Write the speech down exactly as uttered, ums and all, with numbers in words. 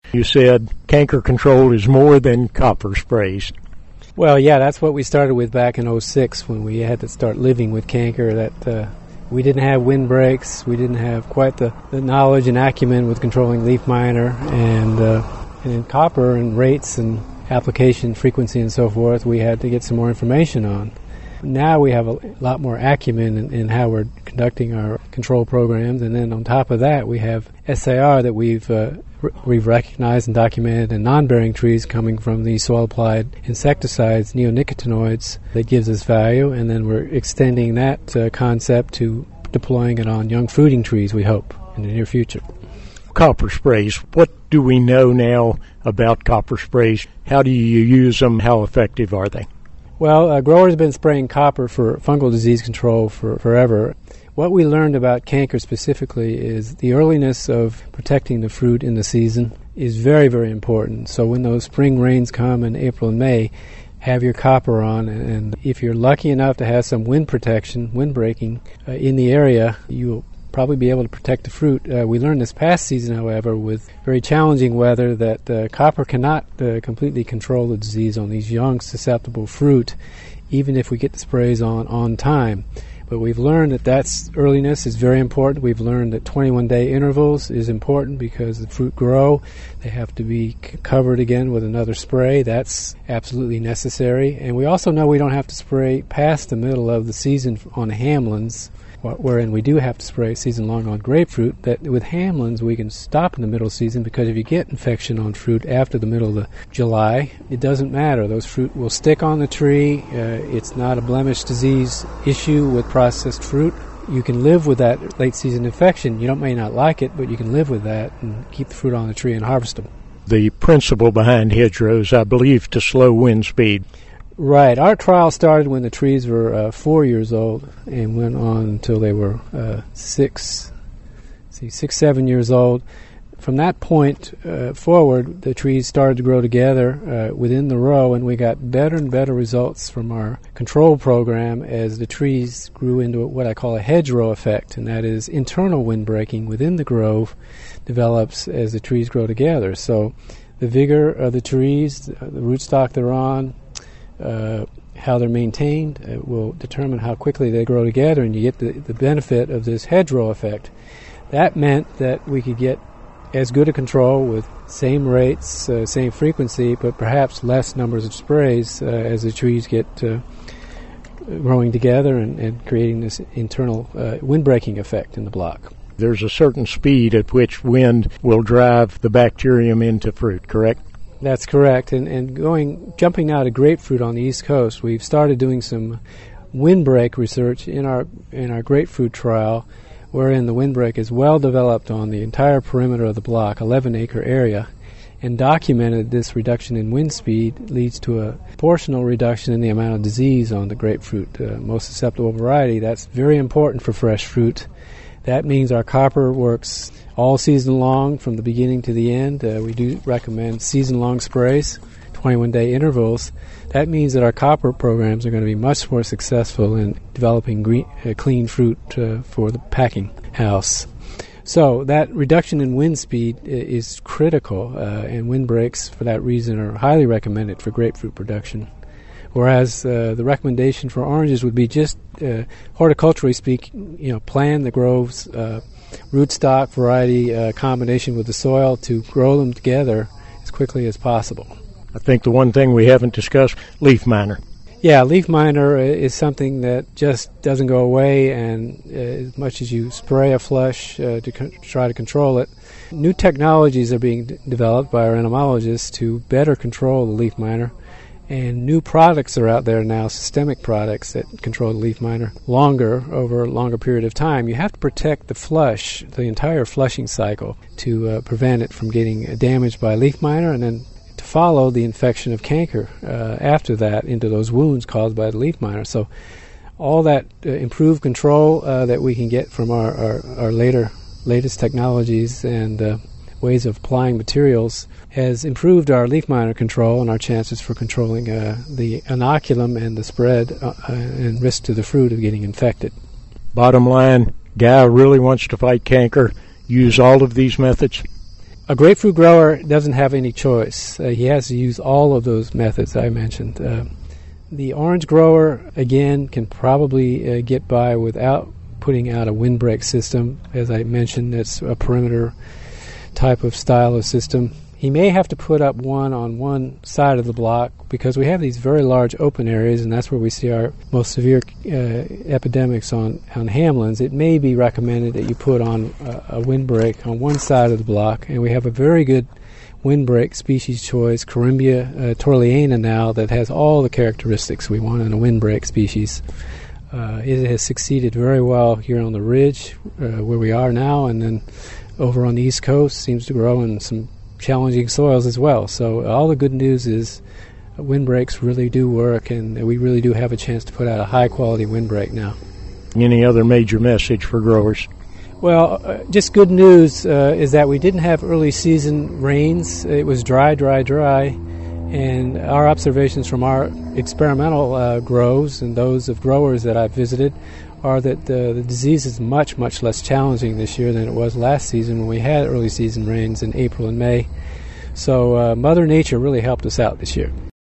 You said canker control is more than copper sprays. Well, yeah, that's what we started with back in oh six when we had to start living with canker. That uh, we didn't have windbreaks, we didn't have quite the, the knowledge and acumen with controlling leaf miner, and, uh, and in copper and rates and application frequency and so forth, we had to get some more information on. Now we have a lot more acumen in, in how we're conducting our control programs, and then on top of that, we have S A R that we've uh, r- we've recognized and documented in non-bearing trees coming from the soil-applied insecticides, neonicotinoids, that gives us value, and then we're extending that uh, concept to deploying it on young fruiting trees, we hope, in the near future. Copper sprays. What do we know now about copper sprays? How do you use them? How effective are they? Well, uh, growers have been spraying copper for fungal disease control for forever. What we learned about canker specifically is the earliness of protecting the fruit in the season is very, very important. So when those spring rains come in April and May, have your copper on, and if you're lucky enough to have some wind protection, wind breaking uh, in the area, you'll probably be able to protect the fruit. Uh, we learned this past season, however, with very challenging weather, that uh, copper cannot uh, completely control the disease on these young, susceptible fruit, even if we get the sprays on on time. But we've learned that that's earliness is very important. We've learned that twenty-one day intervals is important because the fruit grow. They have to be c- covered again with another spray. That's absolutely necessary. And we also know we don't have to spray past the middle of the season on Hamlins, wherein we do have to spray season long on grapefruit. That with Hamlins we can stop in the middle season, because if you get infection on fruit after the middle of the July, it doesn't matter. Those fruit will stick on the tree. Uh, it's not a blemish disease issue with processed fruit. You can live with that late season infection. You don't may not like it, but you can live with that and keep the fruit on the tree and harvest them. The principle behind hedgerows, I believe, to slow wind speed. Right. Our trial started when the trees were uh, four years old and went on until they were uh, six, see, six, seven years old. From that point uh, forward, the trees started to grow together uh, within the row, and we got better and better results from our control program as the trees grew into what I call a hedgerow effect, and that is internal wind breaking within the grove develops as the trees grow together. So the vigor of the trees, the rootstock they're on, Uh, how they're maintained uh, will determine how quickly they grow together, and you get the, the benefit of this hedgerow effect. That meant that we could get as good a control with same rates, uh, same frequency, but perhaps less numbers of sprays uh, as the trees get uh, growing together and, and creating this internal uh, wind-breaking effect in the block. There's a certain speed at which wind will drive the bacterium into fruit, correct? That's correct. And, and going, jumping now to grapefruit on the East Coast, we've started doing some windbreak research in our in our grapefruit trial, wherein the windbreak is well developed on the entire perimeter of the block, eleven acre area, and documented this reduction in wind speed leads to a proportional reduction in the amount of disease on the grapefruit, uh, most susceptible variety. That's very important for fresh fruit. That means our copper works all season long from the beginning to the end. Uh, we do recommend season-long sprays, twenty-one day intervals. That means that our copper programs are going to be much more successful in developing green, uh, clean fruit uh, for the packing house. So that reduction in wind speed is critical, uh, and windbreaks, for that reason, are highly recommended for grapefruit production. Whereas uh, the recommendation for oranges would be just, uh, horticulturally speaking, you know, plan the groves, uh, rootstock variety uh, combination with the soil to grow them together as quickly as possible. I think the one thing we haven't discussed, leaf miner. Yeah, leaf miner is something that just doesn't go away, and uh, as much as you spray a flush uh, to co- try to control it, new technologies are being d- developed by our entomologists to better control the leaf miner. And new products are out there now, systemic products that control the leaf miner longer, over a longer period of time. You have to protect the flush, the entire flushing cycle, to uh, prevent it from getting damaged by leaf miner, and then to follow the infection of canker uh, after that into those wounds caused by the leaf miner. So all that uh, improved control uh, that we can get from our, our, our later latest technologies and uh, ways of applying materials has improved our leaf miner control and our chances for controlling uh, the inoculum and the spread uh, and risk to the fruit of getting infected. Bottom line, guy really wants to fight canker, use all of these methods? A grapefruit grower doesn't have any choice. Uh, he has to use all of those methods I mentioned. Uh, the orange grower, again, can probably uh, get by without putting out a windbreak system. As I mentioned, it's a perimeter type of style of system. He may have to put up one on one side of the block because we have these very large open areas, and that's where we see our most severe uh, epidemics on, on Hamlins. It may be recommended that you put on a, a windbreak on one side of the block, and we have a very good windbreak species choice, Corymbia uh, torliana now, that has all the characteristics we want in a windbreak species. Uh, it has succeeded very well here on the ridge uh, where we are now, and then over on the East Coast seems to grow in some challenging soils as well. So all the good news is windbreaks really do work, and we really do have a chance to put out a high-quality windbreak now. Any other major message for growers? Well, uh, just good news uh, is that we didn't have early season rains. It was dry, dry, dry, and our observations from our experimental uh, grows and those of growers that I've visited are that the, the disease is much, much less challenging this year than it was last season when we had early season rains in April and May. So uh, Mother Nature really helped us out this year.